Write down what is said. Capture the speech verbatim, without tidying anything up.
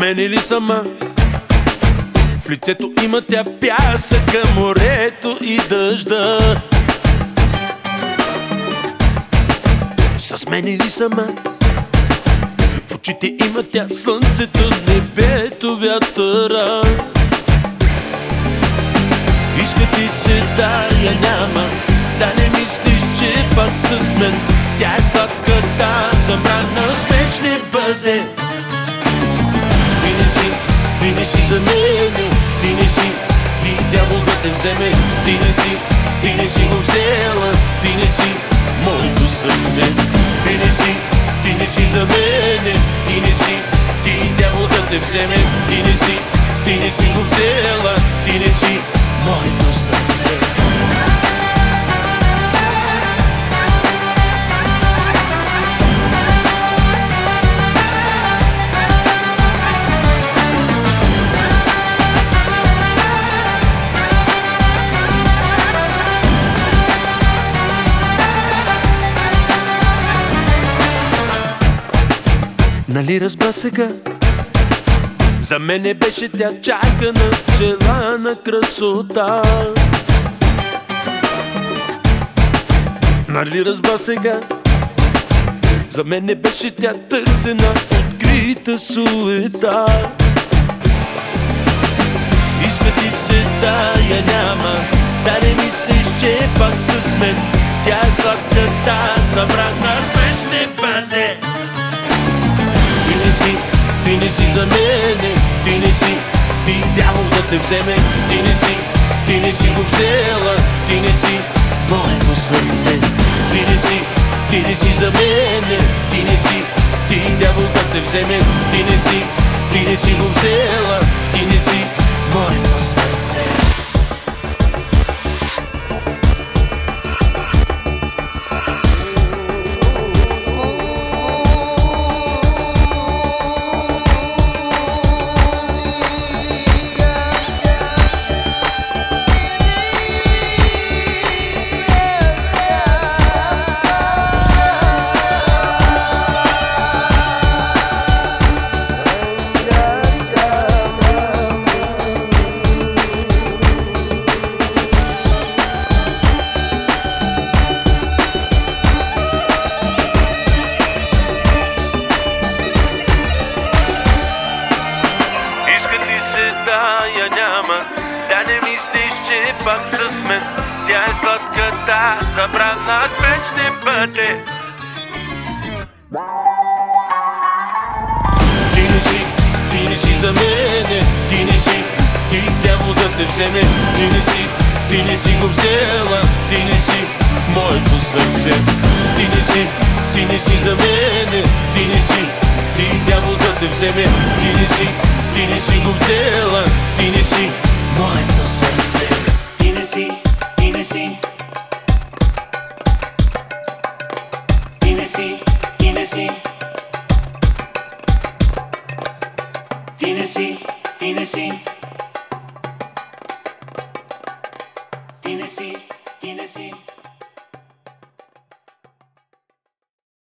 мене ли сама? В лицето има тя пясъка, морето и дъжда. С мене ли сама? В очите има тя слънцето, небето, вятъра. Иска ти се да я няма, да не мислиш, че пак с мен. Тя е сладката забрана, с мен ще бъде. Ти не си, ти не си за мене, ти не си, ти дявол да те вземе. Ти не си, ти не си го взела, ти не си моето сърце. Ти не си, ти не си за мене, ти не си, ти дявол да те вземе. Ти не си, ти не си го взела, ти не си моето сърце. Нали разбра сега? За мене беше тя чакана, желана красота. Нали разбра сега? За мене беше тя търсена, открита суета. Иска ти се да я няма, да не мислиш, че пак с мен. Тя е сладката забрана, с мен ще бъде. Ти не си, ти не си за мене, ти не си, ти дявол да те вземе. Ти не си, ти не си го взела, ти не си моето сърце. Ти не си, ти не си за мене, ти не си, ти дявол да те вземе. Ти не си, ти не си го взела, ти не си моето сърце. Да я няма, да не мислиш, че пак с мен. Тя е сладката забрана, с мен ще бъде. Ти не си, ти не си за мене, ти не си, ти дявол да те вземе. Ти не си, ти не си го взела, ти не си моето сърце. Ти не си, ти не си за мене, ти не си, ти дявол да те вземе. Ти не си, ти не си го взела, ти не си моето сърце. Ти не си, ти не си. Ти не си, ти не си. Ти не си, ти не си. Ти не си, ти не си.